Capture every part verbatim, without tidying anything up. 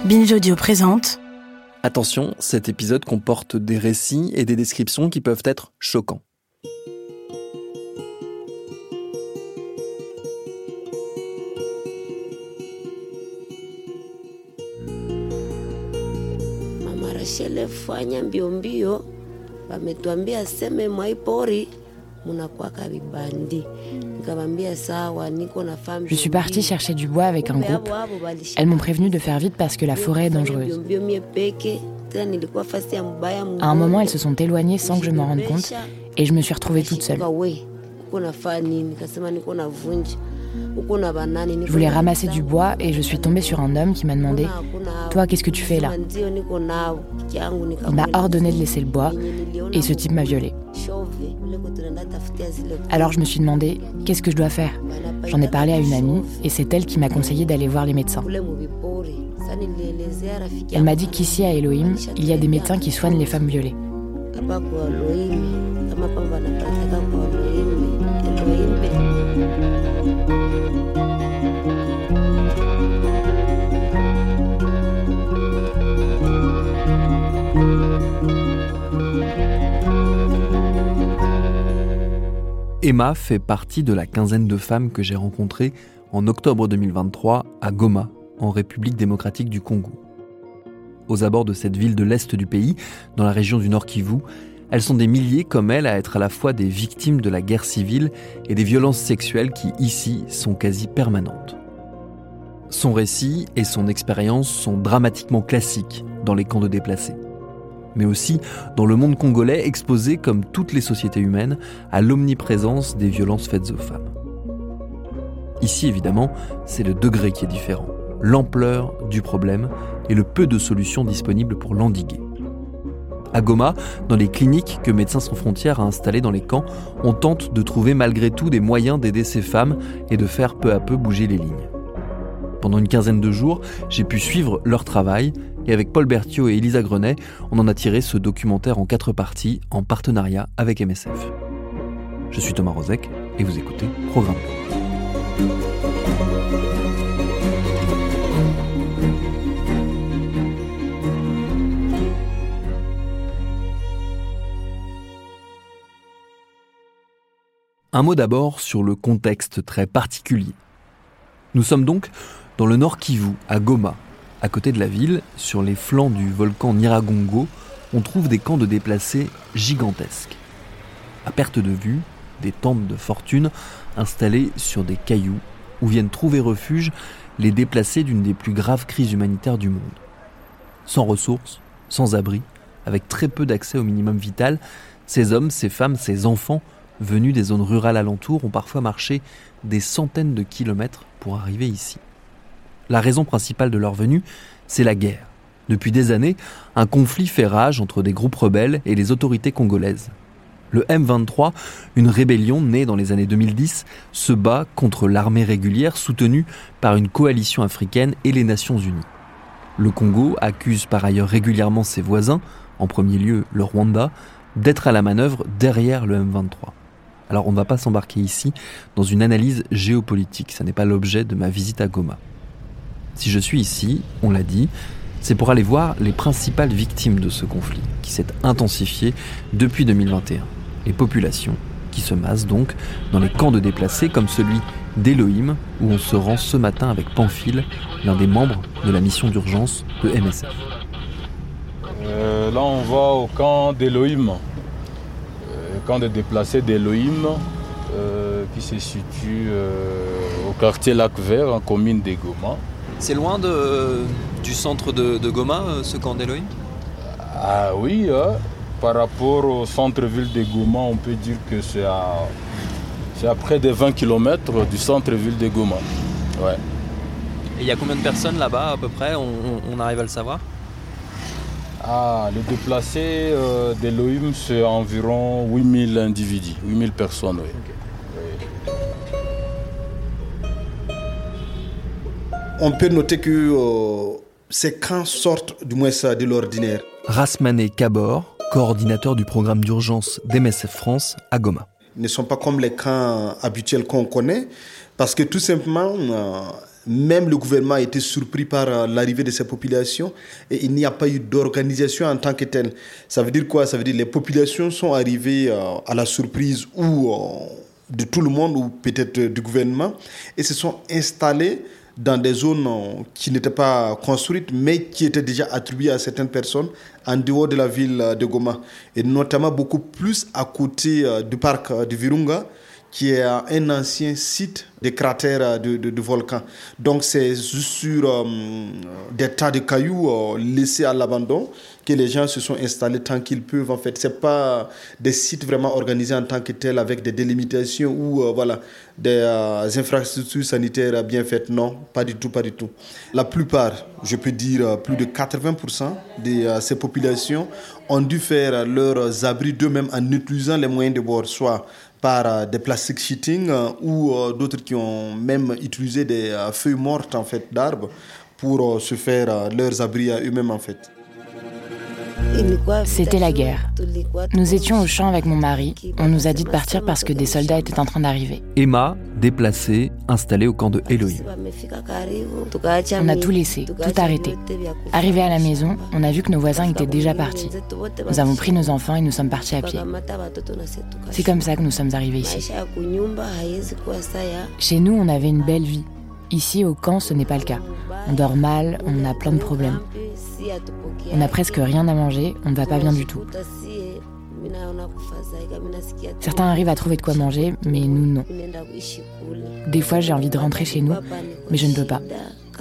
Binge Audio présente. Attention, cet épisode comporte des récits et des descriptions qui peuvent être choquants. Mama Rachel fanya mbio mbio, wametuambia seme mwaipori munakuwaka vibandi. Je suis partie chercher du bois avec un groupe. Elles m'ont prévenue de faire vite parce que la forêt est dangereuse. À un moment, elles se sont éloignées sans que je m'en rende compte et je me suis retrouvée toute seule. Je voulais ramasser du bois et je suis tombée sur un homme qui m'a demandé « Toi, qu'est-ce que tu fais là ?» Il m'a ordonné de laisser le bois et ce type m'a violée. Alors je me suis demandé « Qu'est-ce que je dois faire ?» J'en ai parlé à une amie et c'est elle qui m'a conseillé d'aller voir les médecins. Elle m'a dit qu'ici à Elohim, il y a des médecins qui soignent les femmes violées. Emma fait partie de la quinzaine de femmes que j'ai rencontrées en octobre deux mille vingt-trois à Goma, en République démocratique du Congo. Aux abords de cette ville de l'est du pays, dans la région du Nord Kivu, elles sont des milliers comme elle à être à la fois des victimes de la guerre civile et des violences sexuelles qui, ici, sont quasi permanentes. Son récit et son expérience sont dramatiquement classiques dans les camps de déplacés, mais aussi dans le monde congolais exposé, comme toutes les sociétés humaines, à l'omniprésence des violences faites aux femmes. Ici, évidemment, c'est le degré qui est différent, l'ampleur du problème et le peu de solutions disponibles pour l'endiguer. À Goma, dans les cliniques que Médecins sans frontières a installées dans les camps, on tente de trouver malgré tout des moyens d'aider ces femmes et de faire peu à peu bouger les lignes. Pendant une quinzaine de jours, j'ai pu suivre leur travail et avec Paul Berthiaud et Elisa Grenet, on en a tiré ce documentaire en quatre parties en partenariat avec M S F. Je suis Thomas Rozek et vous écoutez Programme B. Un mot d'abord sur le contexte très particulier. Nous sommes donc dans le Nord Kivu, à Goma. À côté de la ville, sur les flancs du volcan Nyiragongo, on trouve des camps de déplacés gigantesques. À perte de vue, des tentes de fortune installées sur des cailloux où viennent trouver refuge les déplacés d'une des plus graves crises humanitaires du monde. Sans ressources, sans abri, avec très peu d'accès au minimum vital, ces hommes, ces femmes, ces enfants venus des zones rurales alentours ont parfois marché des centaines de kilomètres pour arriver ici. La raison principale de leur venue, c'est la guerre. Depuis des années, un conflit fait rage entre des groupes rebelles et les autorités congolaises. Le M vingt-trois, une rébellion née dans les années deux mille dix, se bat contre l'armée régulière soutenue par une coalition africaine et les Nations Unies. Le Congo accuse par ailleurs régulièrement ses voisins, en premier lieu le Rwanda, d'être à la manœuvre derrière le M vingt-trois. Alors on ne va pas s'embarquer ici dans une analyse géopolitique, ça n'est pas l'objet de ma visite à Goma. Si je suis ici, on l'a dit, c'est pour aller voir les principales victimes de ce conflit, qui s'est intensifié depuis deux mille vingt et un. Les populations qui se massent donc dans les camps de déplacés comme celui d'Elohim, où on se rend ce matin avec Pamphile, l'un des membres de la mission d'urgence de M S F. Euh, là on va au camp d'Elohim, euh, camp de déplacés d'Elohim, euh, qui se situe euh, au quartier Lac Vert, en commune de Goma. C'est loin de, du centre de, de Goma, ce camp d'Elohim ? Ah oui, hein. Par rapport au centre-ville de Goma, on peut dire que c'est à, c'est à près de vingt kilomètres du centre-ville de Goma. Ouais. Et il y a combien de personnes là-bas à peu près ? on, on, on arrive à le savoir ? Ah, les déplacés euh, d'Elohim, c'est environ huit mille individus, huit mille personnes, oui. Okay. On peut noter que euh, ces camps sortent du moins de l'ordinaire. Rasmané Kabor, coordinateur du programme d'urgence d'M S F France à Goma. Ils ne sont pas comme les camps habituels qu'on connaît, parce que tout simplement, euh, même le gouvernement a été surpris par euh, l'arrivée de ces populations et il n'y a pas eu d'organisation en tant que telle. Ça veut dire quoi? Ça veut dire que les populations sont arrivées euh, à la surprise ou euh, de tout le monde ou peut-être euh, du gouvernement et se sont installées dans des zones euh, qui n'étaient pas construites mais qui étaient déjà attribuées à certaines personnes en dehors de la ville euh, de Goma et notamment beaucoup plus à côté euh, du parc euh, de Virunga, qui est un ancien site de cratères de, de, de volcans. Donc c'est sur euh, des tas de cailloux euh, laissés à l'abandon que les gens se sont installés tant qu'ils peuvent. En fait, ce n'est pas des sites vraiment organisés en tant que tels avec des délimitations ou euh, voilà, des euh, infrastructures sanitaires bien faites. Non, pas du tout, pas du tout. La plupart, je peux dire plus de quatre-vingts pour cent de euh, ces populations ont dû faire leurs abris d'eux-mêmes en utilisant les moyens de bord, soit par euh, des plastic sheeting euh, ou euh, d'autres qui ont même utilisé des euh, feuilles mortes en fait, d'arbres pour euh, se faire euh, leurs abris à eux-mêmes en fait. C'était la guerre. Nous étions au champ avec mon mari. On nous a dit de partir parce que des soldats étaient en train d'arriver. Emma, déplacée, installée au camp de Elohim. On a tout laissé, tout arrêté. Arrivé à la maison, on a vu que nos voisins étaient déjà partis. Nous avons pris nos enfants et nous sommes partis à pied. C'est comme ça que nous sommes arrivés ici. Chez nous, on avait une belle vie. Ici, au camp, ce n'est pas le cas. On dort mal, on a plein de problèmes. On n'a presque rien à manger, on ne va pas bien du tout. Certains arrivent à trouver de quoi manger, mais nous, non. Des fois, j'ai envie de rentrer chez nous, mais je ne peux pas.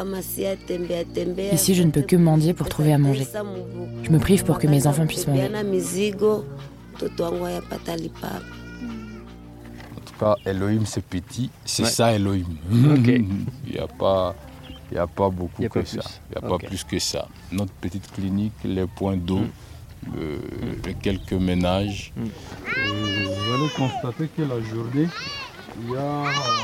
Ici, je ne peux que mendier pour trouver à manger. Je me prive pour que mes enfants puissent manger. En tout cas, Elohim, c'est petit, c'est ouais. Ça Elohim. Okay. Il n'y a pas... Il n'y a pas beaucoup a que pas ça. plus. Il n'y a okay. pas plus que ça. Notre petite clinique, les points d'eau, mm. euh, mm. quelques ménages. Mm. Euh, vous allez constater que la journée, il y a...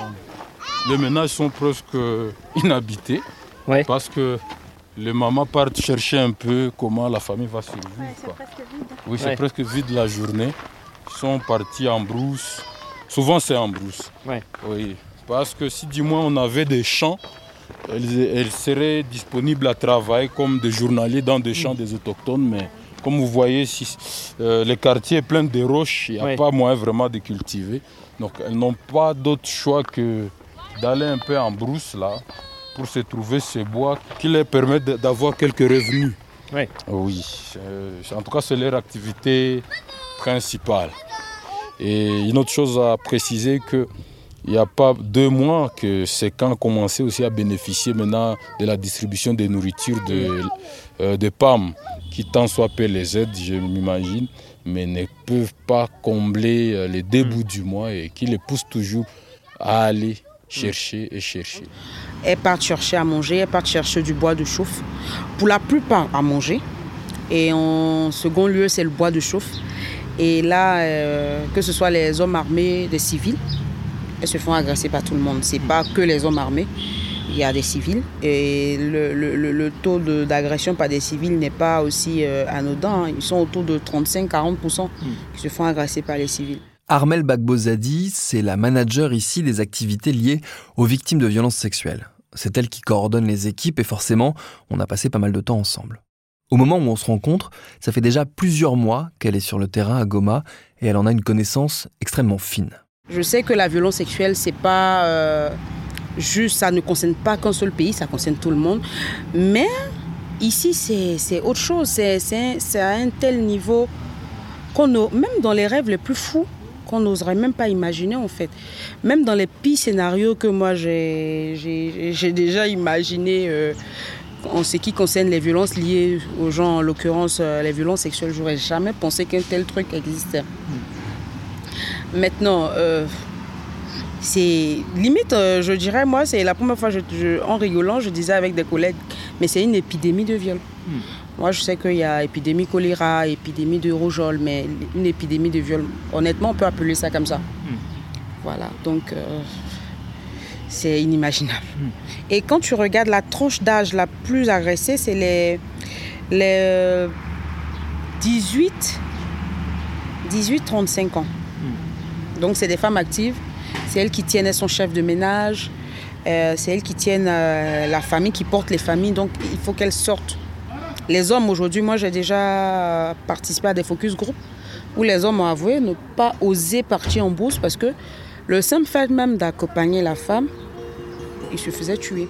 les ménages sont presque inhabités. Ouais. Parce que les mamans partent chercher un peu comment la famille va survivre. Ouais, c'est presque vide. Oui, c'est ouais. presque vide la journée. Ils sont partis en brousse. Souvent, c'est en brousse. Ouais. Oui. Parce que si du moins on avait des champs, Elles, elles seraient disponibles à travailler comme des journaliers dans des champs des autochtones, mais comme vous voyez, si, euh, le quartier est plein de roches, il n'y a ouais. pas moyen vraiment de cultiver. Donc elles n'ont pas d'autre choix que d'aller un peu en brousse là, pour se trouver ces bois qui leur permettent d'avoir quelques revenus. Ouais. Oui, euh, en tout cas c'est leur activité principale. Et une autre chose à préciser, que il n'y a pas deux mois que ces camps ont commencé aussi à bénéficier maintenant de la distribution de nourriture de, euh, de P A M, qui tant soit peu les aides, je m'imagine, mais ne peuvent pas combler les deux bouts du mois et qui les poussent toujours à aller chercher et chercher. Elles partent chercher à manger, elles partent chercher du bois de chauffe, pour la plupart à manger. Et en second lieu, c'est le bois de chauffe. Et là, euh, que ce soit les hommes armés, des civils, elles se font agresser par tout le monde. Ce n'est pas que les hommes armés, il y a des civils. Et le, le, le taux de, d'agression par des civils n'est pas aussi euh, anodin. Ils sont autour de trente-cinq à quarante pour cent qui se font agresser par les civils. Armelle Bagbozadi, c'est la manager ici des activités liées aux victimes de violences sexuelles. C'est elle qui coordonne les équipes et forcément, on a passé pas mal de temps ensemble. Au moment où on se rencontre, ça fait déjà plusieurs mois qu'elle est sur le terrain à Goma et elle en a une connaissance extrêmement fine. Je sais que la violence sexuelle, c'est pas euh, juste, ça ne concerne pas qu'un seul pays, ça concerne tout le monde. Mais ici, c'est, c'est autre chose. C'est, c'est, c'est à un tel niveau qu'on a, même dans les rêves les plus fous, qu'on n'oserait même pas imaginer en fait. Même dans les pires scénarios que moi j'ai, j'ai, j'ai déjà imaginé euh, en ce qui concerne les violences liées aux gens, en l'occurrence euh, les violences sexuelles, j'aurais jamais pensé qu'un tel truc existait. Maintenant, euh, c'est limite, euh, je dirais, moi, c'est la première fois, je, je, en rigolant, je disais avec des collègues, mais c'est une épidémie de viol. Mm. Moi, je sais qu'il y a épidémie choléra, épidémie de rougeole, mais une épidémie de viol, honnêtement, on peut appeler ça comme ça. Mm. Voilà, donc euh, c'est inimaginable. Mm. Et quand tu regardes la tranche d'âge la plus agressée, c'est les, les dix-huit à trente-cinq ans. Donc c'est des femmes actives, c'est elles qui tiennent son chef de ménage, Euh, c'est elles qui tiennent euh, la famille, qui portent les familles, donc il faut qu'elles sortent. Les hommes, aujourd'hui, moi j'ai déjà participé à des focus group où les hommes ont avoué ne pas oser partir en bourse parce que le simple fait même d'accompagner la femme, il se faisait tuer.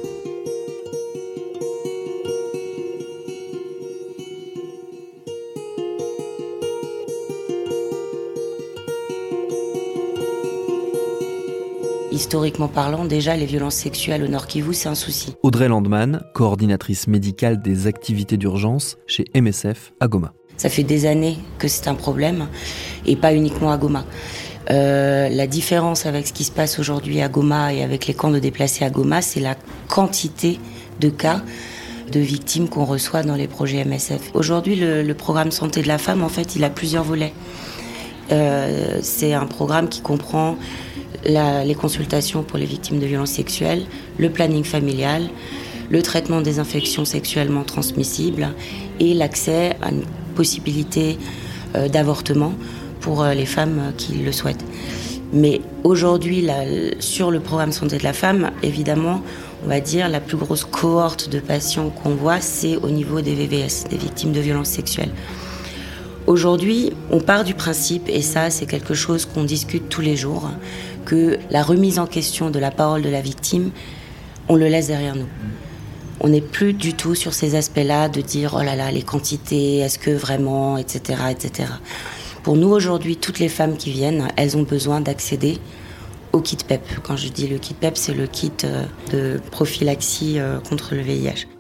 Historiquement parlant, déjà, les violences sexuelles au Nord Kivu, c'est un souci. Audrey Landman, coordinatrice médicale des activités d'urgence chez M S F à Goma. Ça fait des années que c'est un problème, et pas uniquement à Goma. Euh, la différence avec ce qui se passe aujourd'hui à Goma et avec les camps de déplacés à Goma, c'est la quantité de cas de victimes qu'on reçoit dans les projets M S F. Aujourd'hui, le, le programme Santé de la femme, en fait, il a plusieurs volets. Euh, c'est un programme qui comprend La, les consultations pour les victimes de violences sexuelles, le planning familial, le traitement des infections sexuellement transmissibles et l'accès à une possibilité euh, d'avortement pour euh, les femmes qui le souhaitent. Mais aujourd'hui, là, sur le programme Santé de la femme, évidemment, on va dire la plus grosse cohorte de patients qu'on voit, c'est au niveau des V V S, des victimes de violences sexuelles. Aujourd'hui, on part du principe, et ça c'est quelque chose qu'on discute tous les jours, que la remise en question de la parole de la victime, on le laisse derrière nous. On n'est plus du tout sur ces aspects-là de dire « oh là là, les quantités, est-ce que vraiment, et cetera, et cetera » Pour nous aujourd'hui, toutes les femmes qui viennent, elles ont besoin d'accéder au kit P E P. Quand je dis le kit P E P, c'est le kit de prophylaxie contre le V I H.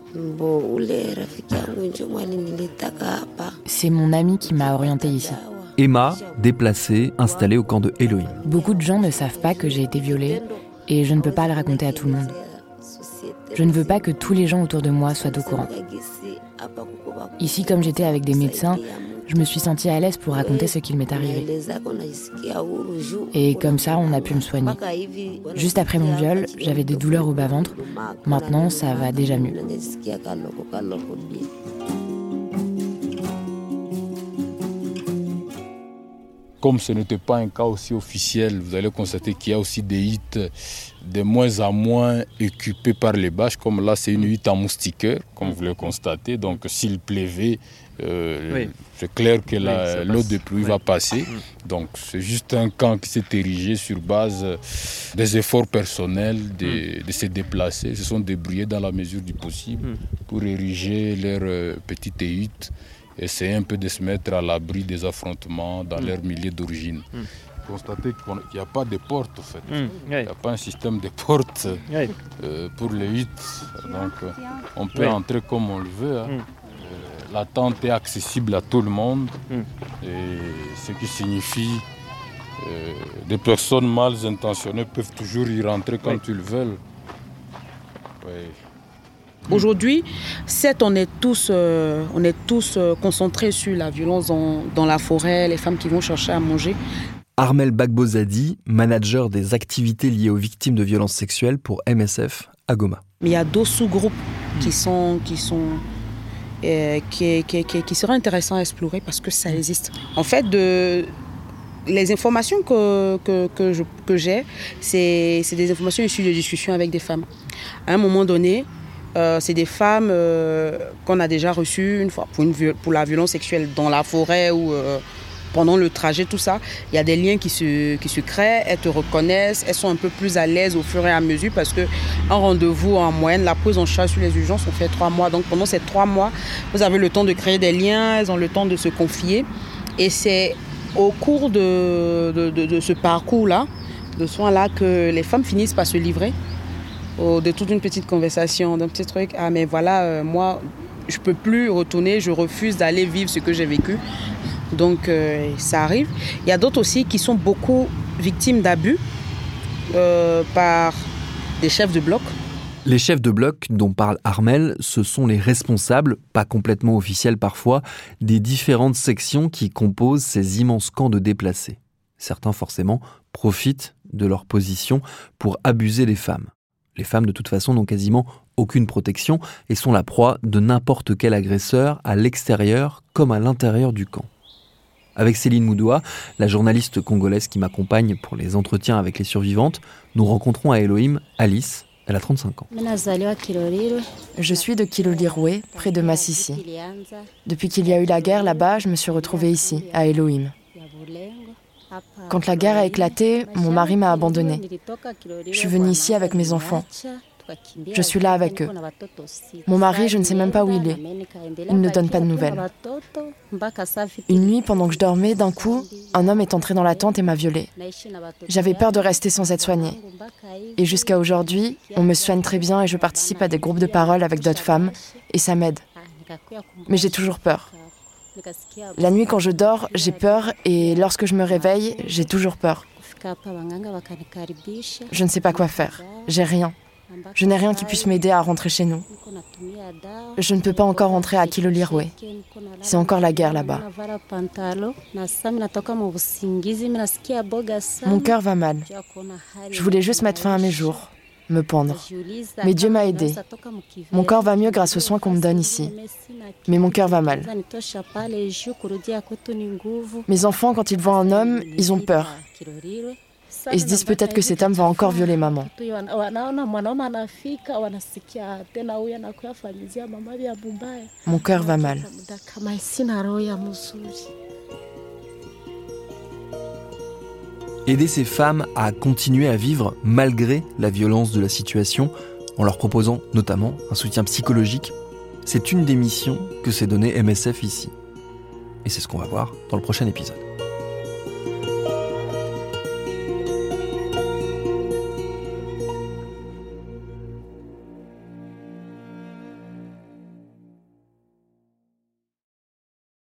C'est mon ami qui m'a orientée ici. Emma, déplacée, installée au camp de Elohim. Beaucoup de gens ne savent pas que j'ai été violée et je ne peux pas le raconter à tout le monde. Je ne veux pas que tous les gens autour de moi soient au courant. Ici, comme j'étais avec des médecins, je me suis sentie à l'aise pour raconter ce qu'il m'est arrivé. Et comme ça, on a pu me soigner. Juste après mon viol, j'avais des douleurs au bas-ventre. Maintenant, ça va déjà mieux. Comme ce n'était pas un cas aussi officiel, vous allez constater qu'il y a aussi des huttes de moins en moins occupées par les bâches. Comme là, c'est une hutte en moustiquaire, comme vous le constatez. Donc, s'il pleuvait, euh, oui. c'est clair que la, oui, l'eau de pluie oui. va passer. Donc, c'est juste un camp qui s'est érigé sur base des efforts personnels de, mm. de se déplacer. Ils se sont débrouillés dans la mesure du possible mm. pour ériger leurs euh, petites huttes. Essayer un peu de se mettre à l'abri des affrontements dans mmh. leur milieu d'origine. Mmh. Constatez qu'il n'y a pas de porte, en fait. Mmh. Il n'y a pas un système de porte oui. euh, pour les huttes. Donc, euh, on peut oui. entrer comme on le veut. Hein. Mmh. Euh, la tente est accessible à tout le monde. Mmh. Et ce qui signifie euh, des personnes mal intentionnées peuvent toujours y rentrer quand oui. ils veulent. Oui. Aujourd'hui, certes, on est tous, euh, on est tous euh, concentrés sur la violence dans, dans la forêt, les femmes qui vont chercher à manger. Armel Bagbozadi, manager des activités liées aux victimes de violences sexuelles pour M S F à Goma. Il y a d'autres sous-groupes mmh. qui, sont, qui, sont, euh, qui, qui, qui, qui seraient intéressants à explorer parce que ça existe. En fait, de... les informations que, que, que, je, que j'ai, c'est, c'est des informations issues de discussions avec des femmes. À un moment donné, Euh, c'est des femmes euh, qu'on a déjà reçues une fois pour, une, pour la violence sexuelle dans la forêt ou euh, pendant le trajet, tout ça. Il y a des liens qui se, qui se créent, elles te reconnaissent, elles sont un peu plus à l'aise au fur et à mesure parce qu'un rendez-vous en moyenne, la prise en charge sur les urgences, on fait trois mois. Donc pendant ces trois mois, vous avez le temps de créer des liens, elles ont le temps de se confier. Et c'est au cours de, de, de, de ce parcours-là, de soins-là, que les femmes finissent par se livrer. De toute une petite conversation, d'un petit truc. Ah mais voilà, euh, moi, je ne peux plus retourner, je refuse d'aller vivre ce que j'ai vécu. Donc euh, ça arrive. Il y a d'autres aussi qui sont beaucoup victimes d'abus euh, par des chefs de bloc. Les chefs de bloc dont parle Armel, ce sont les responsables, pas complètement officiels parfois, des différentes sections qui composent ces immenses camps de déplacés. Certains forcément profitent de leur position pour abuser des femmes. Les femmes, de toute façon, n'ont quasiment aucune protection et sont la proie de n'importe quel agresseur à l'extérieur comme à l'intérieur du camp. Avec Céline Moudoua, la journaliste congolaise qui m'accompagne pour les entretiens avec les survivantes, nous rencontrons à Elohim Alice. Elle a trente-cinq ans. Je suis de Kilolirwe, près de Massissi. Depuis qu'il y a eu la guerre là-bas, je me suis retrouvée ici, à Elohim. Quand la guerre a éclaté, mon mari m'a abandonnée. Je suis venue ici avec mes enfants. Je suis là avec eux. Mon mari, je ne sais même pas où il est. Il ne donne pas de nouvelles. Une nuit, pendant que je dormais, d'un coup, un homme est entré dans la tente et m'a violée. J'avais peur de rester sans être soignée. Et jusqu'à aujourd'hui, on me soigne très bien et je participe à des groupes de parole avec d'autres femmes et ça m'aide. Mais j'ai toujours peur. La nuit, quand je dors, j'ai peur et lorsque je me réveille, j'ai toujours peur. Je ne sais pas quoi faire. J'ai rien. Je n'ai rien qui puisse m'aider à rentrer chez nous. Je ne peux pas encore rentrer à Kilolirwe. C'est encore la guerre là-bas. Mon cœur va mal. Je voulais juste mettre fin à mes jours, me pendre. Mais Dieu m'a aidée. Mon corps va mieux grâce aux soins qu'on me donne ici. Mais mon cœur va mal. Mes enfants, quand ils voient un homme, ils ont peur. Ils se disent peut-être que cet homme va encore violer maman. Mon cœur va mal. Aider ces femmes à continuer à vivre malgré la violence de la situation, en leur proposant notamment un soutien psychologique, c'est une des missions que s'est donnée M S F ici. Et c'est ce qu'on va voir dans le prochain épisode.